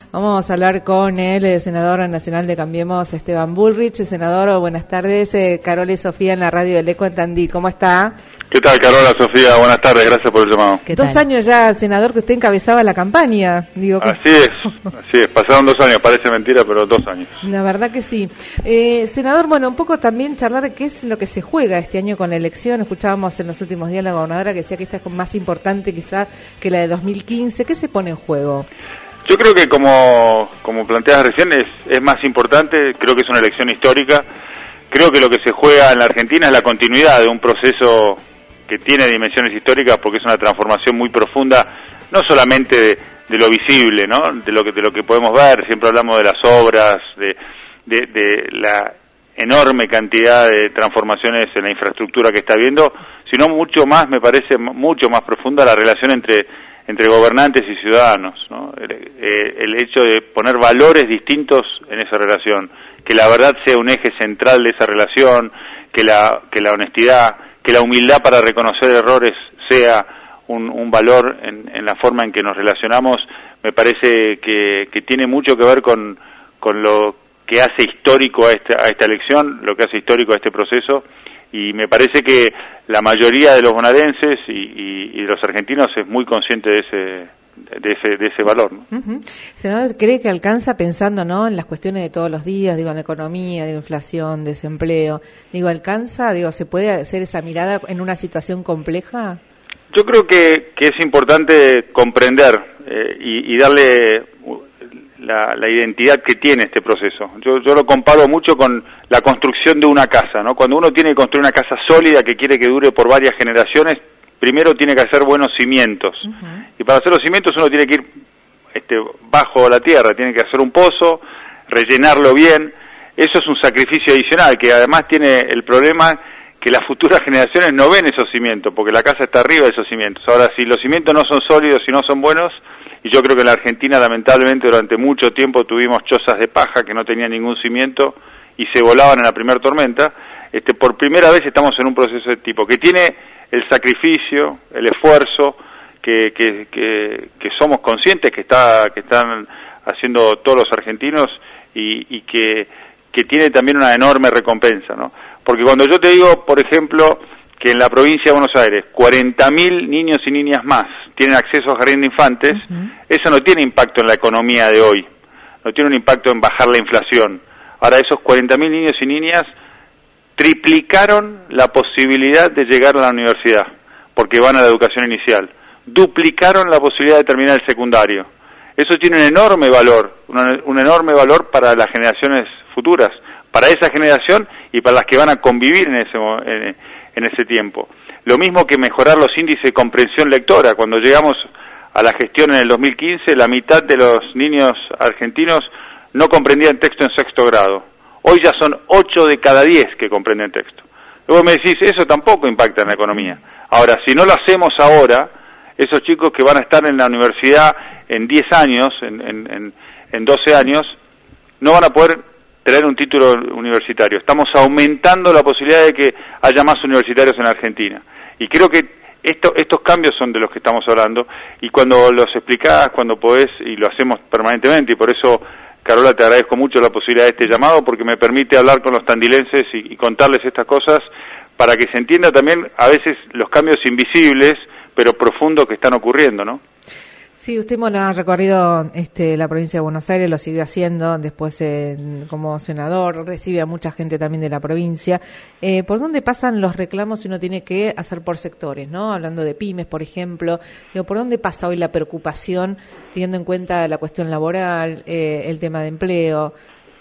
Vamos a hablar con el senador nacional de Cambiemos, Esteban Bullrich. Senador, buenas tardes. Carola y Sofía en la radio del Eco en Tandil. ¿Cómo está? ¿Qué tal, Carola, Sofía? Buenas tardes, gracias por el llamado. 2 años ya, senador, que usted encabezaba la campaña. Así es, pasaron 2 años, parece mentira, pero 2 años. La verdad que sí. Senador, bueno, un poco también charlar de qué es lo que se juega este año con la elección. Escuchábamos en los últimos días a la gobernadora que decía que esta es más importante quizá que la de 2015. ¿Qué se pone en juego? Yo creo que como planteas recién es más importante, creo que es una elección histórica. Creo que lo que se juega en la Argentina es la continuidad de un proceso que tiene dimensiones históricas porque es una transformación muy profunda, no solamente de lo visible, ¿no? De lo que podemos ver, siempre hablamos de las obras, de la enorme cantidad de transformaciones en la infraestructura que está habiendo, sino mucho más, me parece mucho más profunda la relación entre gobernantes y ciudadanos, ¿no? El hecho de poner valores distintos en esa relación, que la verdad sea un eje central de esa relación, que la honestidad, que la humildad para reconocer errores sea un valor en la forma en que nos relacionamos, me parece que tiene mucho que ver con lo que hace histórico a esta elección, lo que hace histórico a este proceso, y me parece que la mayoría de los bonaerenses y de los argentinos es muy consciente de ese valor, ¿no? Uh-huh. Senador, ¿cree que alcanza pensando, ¿no?, en las cuestiones de todos los días, en la economía, inflación, desempleo? ¿Alcanza, se puede hacer esa mirada en una situación compleja? Yo creo que es importante comprender y darle la identidad que tiene este proceso. Yo lo comparo mucho con la construcción de una casa, ¿no? Cuando uno tiene que construir una casa sólida que quiere que dure por varias generaciones, primero tiene que hacer buenos cimientos. Uh-huh. Y para hacer los cimientos uno tiene que ir bajo la tierra, tiene que hacer un pozo, rellenarlo bien. Eso es un sacrificio adicional, que además tiene el problema que las futuras generaciones no ven esos cimientos, porque la casa está arriba de esos cimientos. Ahora, si los cimientos no son sólidos y no son buenos, y yo creo que en la Argentina lamentablemente durante mucho tiempo tuvimos chozas de paja que no tenían ningún cimiento y se volaban en la primera tormenta, por primera vez estamos en un proceso de tipo que tiene el sacrificio, el esfuerzo que somos conscientes que están haciendo todos los argentinos y que tiene también una enorme recompensa, ¿no? Porque cuando yo te digo, por ejemplo, que en la provincia de Buenos Aires 40.000 niños y niñas más tienen acceso a jardín de infantes, uh-huh, eso no tiene impacto en la economía de hoy, no tiene un impacto en bajar la inflación. Ahora esos 40.000 niños y niñas triplicaron la posibilidad de llegar a la universidad, porque van a la educación inicial, duplicaron la posibilidad de terminar el secundario. Eso tiene un enorme valor para las generaciones futuras, para esa generación y para las que van a convivir en ese tiempo. Lo mismo que mejorar los índices de comprensión lectora. Cuando llegamos a la gestión en el 2015, la mitad de los niños argentinos no comprendían texto en 6º grado. Hoy ya son 8 de cada 10 que comprenden texto. Luego me decís, eso tampoco impacta en la economía. Ahora, si no lo hacemos ahora, esos chicos que van a estar en la universidad en 10 años, en 12 años, no van a poder tener un título universitario. Estamos aumentando la posibilidad de que haya más universitarios en Argentina. Y creo que estos cambios son de los que estamos hablando, y cuando los explicás, cuando podés, y lo hacemos permanentemente, y por eso, Carola, te agradezco mucho la posibilidad de este llamado, porque me permite hablar con los tandilenses y contarles estas cosas, para que se entienda también a veces los cambios invisibles, pero profundos que están ocurriendo, ¿no? Sí, usted ha recorrido la provincia de Buenos Aires, lo siguió haciendo, después como senador, recibe a mucha gente también de la provincia. ¿Por dónde pasan los reclamos si uno tiene que hacer por sectores, ¿no? Hablando de pymes, por ejemplo. ¿Por dónde pasa hoy la preocupación, teniendo en cuenta la cuestión laboral, el tema de empleo?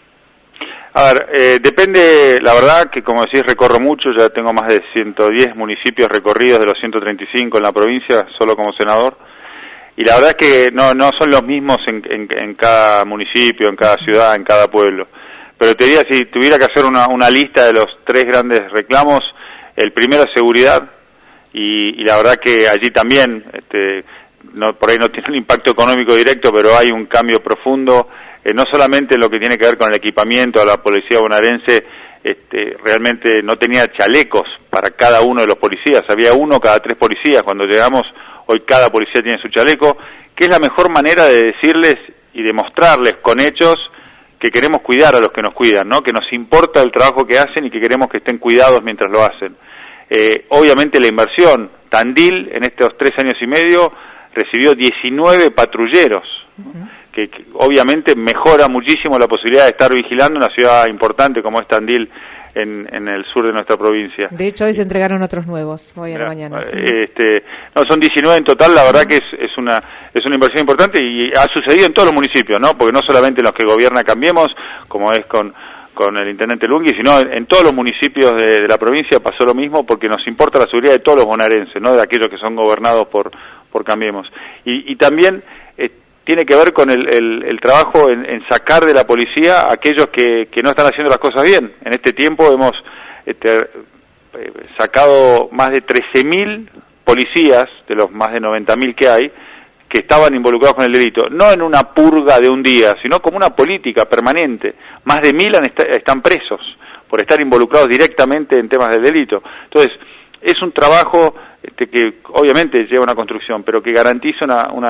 A ver, depende, la verdad que como decís recorro mucho, ya tengo más de 110 municipios recorridos de los 135 en la provincia, solo como senador. Y la verdad es que no son los mismos en cada municipio, en cada ciudad, en cada pueblo. Pero te diría, si tuviera que hacer una lista de los 3 grandes reclamos, el primero es seguridad, y la verdad que allí también, por ahí no tiene un impacto económico directo, pero hay un cambio profundo, no solamente en lo que tiene que ver con el equipamiento. A la policía bonaerense realmente no tenía chalecos para cada uno de los policías, había uno cada 3 policías. Cuando llegamos, hoy cada policía tiene su chaleco, que es la mejor manera de decirles y demostrarles con hechos que queremos cuidar a los que nos cuidan, ¿no? Que nos importa el trabajo que hacen y que queremos que estén cuidados mientras lo hacen. Obviamente la inversión, Tandil en estos 3 años y medio recibió 19 patrulleros, ¿no? que obviamente mejora muchísimo la posibilidad de estar vigilando una ciudad importante como es Tandil en el sur de nuestra provincia. De hecho, hoy se entregaron otros nuevos, hoy a la mañana. No, son 19 en total, la verdad que es una inversión importante y ha sucedido en todos los municipios, ¿no? Porque no solamente en los que gobierna Cambiemos, como es con el intendente Lungui, sino en todos los municipios de la provincia pasó lo mismo, porque nos importa la seguridad de todos los bonaerenses, no de aquellos que son gobernados por Cambiemos. Y también tiene que ver con el trabajo en sacar de la policía a aquellos que no están haciendo las cosas bien. En este tiempo hemos sacado más de 13.000 policías, de los más de 90.000 que hay, que estaban involucrados con el delito, no en una purga de un día, sino como una política permanente. Más de 1.000 están presos por estar involucrados directamente en temas del delito. Entonces, es un trabajo que obviamente lleva una construcción, pero que garantiza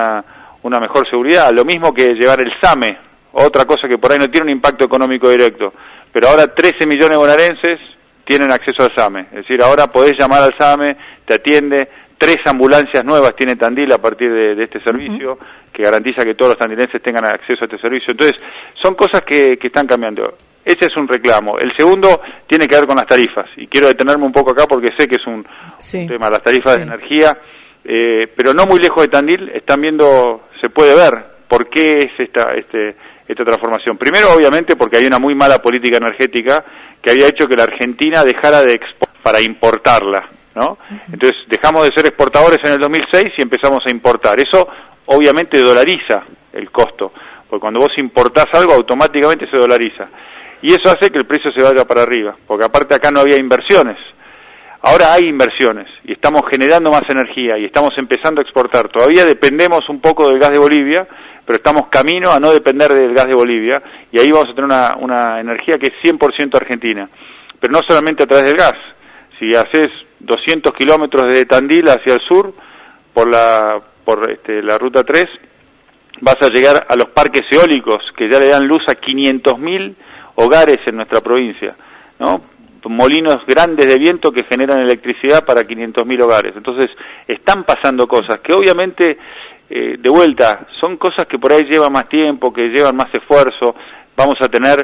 una mejor seguridad. Lo mismo que llevar el SAME, otra cosa que por ahí no tiene un impacto económico directo, pero ahora 13 millones de bonaerenses tienen acceso al SAME. Es decir, ahora podés llamar al SAME, te atiende. 3 ambulancias nuevas tiene Tandil a partir de este servicio, que garantiza que todos los tandilenses tengan acceso a este servicio. Entonces, son cosas que están cambiando. Ese es un reclamo. El segundo tiene que ver con las tarifas, y quiero detenerme un poco acá porque sé que es un tema, las tarifas de energía, pero no muy lejos de Tandil están viendo, se puede ver por qué es esta transformación. Primero, obviamente, porque hay una muy mala política energética que había hecho que la Argentina dejara de exportar para importarla, ¿no? Entonces dejamos de ser exportadores en el 2006 y empezamos a importar. Eso obviamente dolariza el costo, porque cuando vos importás algo automáticamente se dolariza. Y eso hace que el precio se vaya para arriba, porque aparte acá no había inversiones. Ahora hay inversiones y estamos generando más energía y estamos empezando a exportar. Todavía dependemos un poco del gas de Bolivia, pero estamos camino a no depender del gas de Bolivia y ahí vamos a tener una energía que es 100% argentina. Pero no solamente a través del gas. Si haces 200 kilómetros desde Tandil hacia el sur, por la ruta 3, vas a llegar a los parques eólicos que ya le dan luz a 500.000 hogares en nuestra provincia, ¿no? Molinos grandes de viento que generan electricidad para 500.000 hogares. Entonces, están pasando cosas que obviamente, de vuelta, son cosas que por ahí llevan más tiempo, que llevan más esfuerzo. Vamos a tener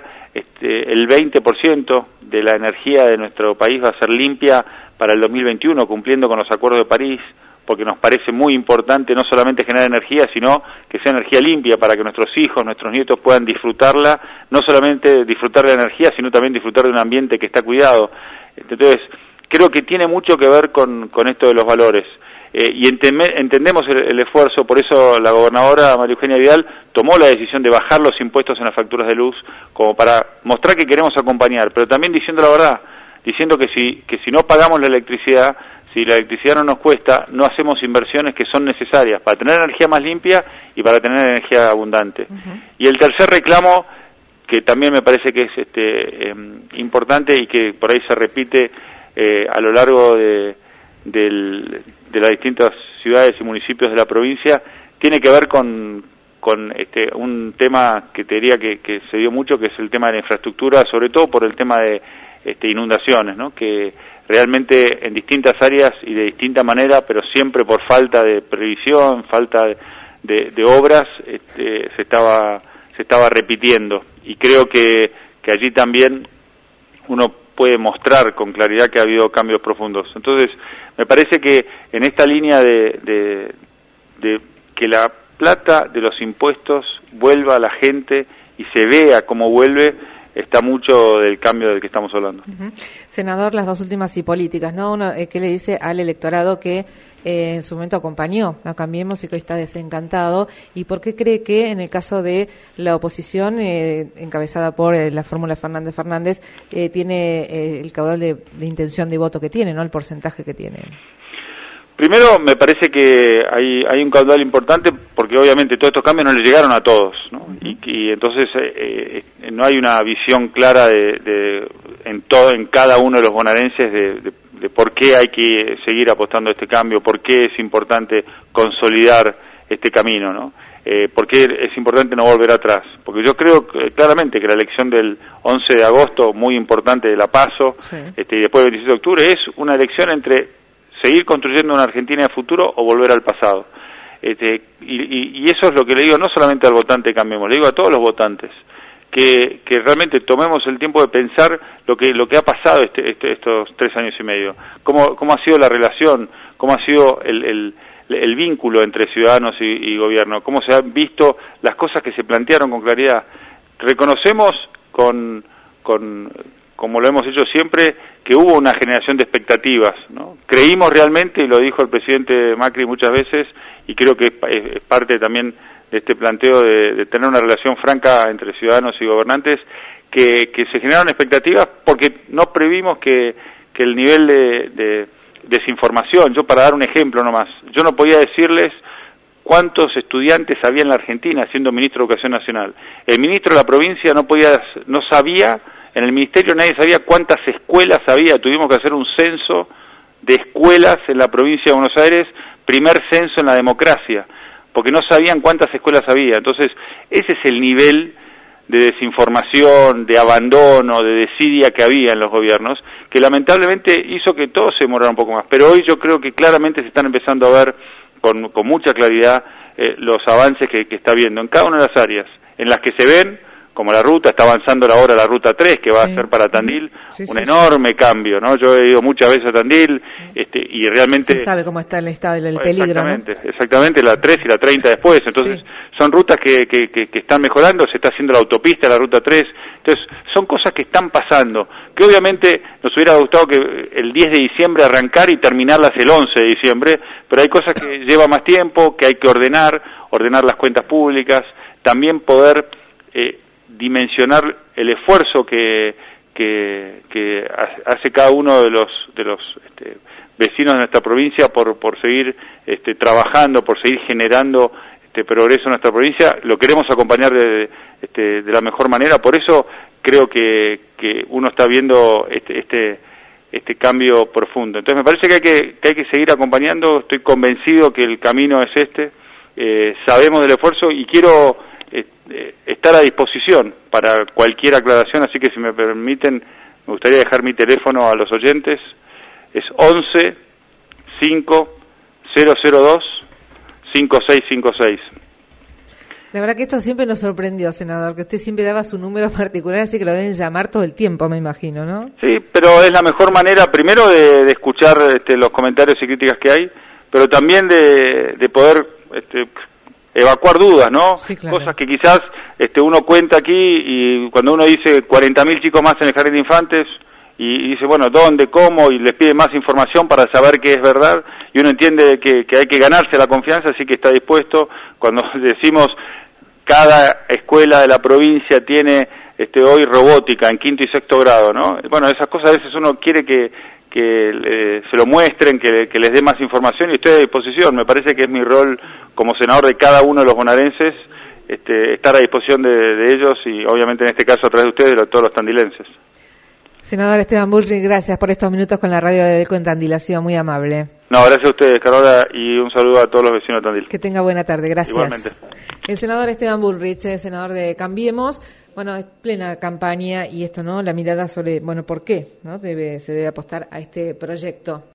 el 20% de la energía de nuestro país va a ser limpia para el 2021, cumpliendo con los acuerdos de París, porque nos parece muy importante no solamente generar energía, sino que sea energía limpia para que nuestros hijos, nuestros nietos puedan disfrutarla, no solamente disfrutar de la energía, sino también disfrutar de un ambiente que está cuidado. Entonces, creo que tiene mucho que ver con esto de los valores. Y entendemos el esfuerzo, por eso la gobernadora María Eugenia Vidal tomó la decisión de bajar los impuestos en las facturas de luz, como para mostrar que queremos acompañar, pero también diciendo la verdad, diciendo que si no pagamos la electricidad, si la electricidad no nos cuesta, no hacemos inversiones que son necesarias para tener energía más limpia y para tener energía abundante. Y el tercer reclamo, que también me parece que es importante y que por ahí se repite a lo largo de las distintas ciudades y municipios de la provincia, tiene que ver con un tema que te diría que se dio mucho, que es el tema de la infraestructura, sobre todo por el tema de inundaciones, ¿no? Que realmente en distintas áreas y de distinta manera, pero siempre por falta de previsión, falta de obras, se estaba repitiendo. Y creo que allí también uno puede mostrar con claridad que ha habido cambios profundos. Entonces, me parece que en esta línea de que la plata de los impuestos vuelva a la gente y se vea cómo vuelve, está mucho del cambio del que estamos hablando. Senador, las dos últimas y políticas, ¿no? Uno, ¿qué le dice al electorado que en su momento acompañó a Cambiemos y que hoy está desencantado? ¿Y por qué cree que en el caso de la oposición, encabezada por la fórmula Fernández, tiene el caudal de intención de voto que tiene, ¿no? El porcentaje que tiene. Primero, me parece que hay un caudal importante porque obviamente todos estos cambios no le llegaron a todos, ¿no? Y entonces no hay una visión clara en cada uno de los bonaerenses de por qué hay que seguir apostando a este cambio, por qué es importante consolidar este camino, ¿no? porque es importante no volver atrás, porque yo creo claramente que la elección del 11 de agosto, muy importante de la PASO, sí, y después del 27 de octubre, es una elección entre seguir construyendo una Argentina de futuro o volver al pasado. Y eso es lo que le digo no solamente al votante de Cambiemos, le digo a todos los votantes, que realmente tomemos el tiempo de pensar lo que ha pasado estos 3 años y medio, cómo ha sido la relación, cómo ha sido el vínculo entre ciudadanos y gobierno, cómo se han visto las cosas que se plantearon con claridad. Reconocemos como lo hemos hecho siempre, que hubo una generación de expectativas, ¿no? Creímos realmente, y lo dijo el presidente Macri muchas veces, y creo que es parte también de este planteo de tener una relación franca entre ciudadanos y gobernantes, que se generaron expectativas porque no previmos que el nivel de desinformación, yo para dar un ejemplo nomás, yo no podía decirles cuántos estudiantes había en la Argentina siendo ministro de Educación Nacional. El ministro de la provincia no sabía, en el ministerio nadie sabía cuántas escuelas había, tuvimos que hacer un censo de escuelas en la provincia de Buenos Aires, primer censo en la democracia, porque no sabían cuántas escuelas había. Entonces, ese es el nivel de desinformación, de abandono, de desidia que había en los gobiernos, que lamentablemente hizo que todo se demorara un poco más. Pero hoy yo creo que claramente se están empezando a ver con mucha claridad los avances que está habiendo en cada una de las áreas, en las que se ven, como la ruta, está avanzando ahora la ruta 3, que va a ser para Tandil, un enorme cambio, ¿no? Yo he ido muchas veces a Tandil, y realmente... Se sabe cómo está el estado del peligro, exactamente, la 3 y la 30 después, entonces son rutas que están mejorando, se está haciendo la autopista, la ruta 3, entonces son cosas que están pasando, que obviamente nos hubiera gustado que el 10 de diciembre arrancar y terminarlas el 11 de diciembre, pero hay cosas que lleva más tiempo, que hay que ordenar las cuentas públicas, también poder... dimensionar el esfuerzo que hace cada uno de los vecinos de nuestra provincia por seguir trabajando, por seguir generando progreso en nuestra provincia. Lo queremos acompañar de la mejor manera, por eso creo que uno está viendo este cambio profundo. Entonces me parece que hay que seguir acompañando, estoy convencido que el camino es sabemos del esfuerzo y quiero estar a disposición para cualquier aclaración, así que si me permiten, me gustaría dejar mi teléfono a los oyentes, es 11 5 002 5656. La verdad que esto siempre nos sorprendió, senador, que usted siempre daba su número particular, así que lo deben llamar todo el tiempo, me imagino, ¿no? Sí, pero es la mejor manera, primero, de escuchar los comentarios y críticas que hay, pero también de poder... evacuar dudas, ¿no? Sí, claro. Cosas que quizás uno cuenta aquí y cuando uno dice 40.000 chicos más en el jardín de infantes y dice, bueno, ¿dónde, cómo? Y les pide más información para saber que es verdad y uno entiende que hay que ganarse la confianza, así que está dispuesto. Cuando decimos cada escuela de la provincia tiene hoy robótica en 5º y 6º grado, ¿no? Bueno, esas cosas a veces uno quiere que se lo muestren, que les dé más información y estoy a disposición. Me parece que es mi rol como senador de cada uno de los bonaerenses estar a disposición de ellos y obviamente en este caso a través de ustedes de todos los tandilenses. Senador Esteban Bullrich, gracias por estos minutos con la radio de Delco en Tandil, ha sido muy amable. No, gracias a ustedes, Carola, y un saludo a todos los vecinos de Tandil. Que tenga buena tarde, gracias. Igualmente. El senador Esteban Bullrich, senador de Cambiemos, bueno, es plena campaña y esto, ¿no? La mirada sobre, bueno, ¿por qué? ¿No? Se debe apostar a este proyecto.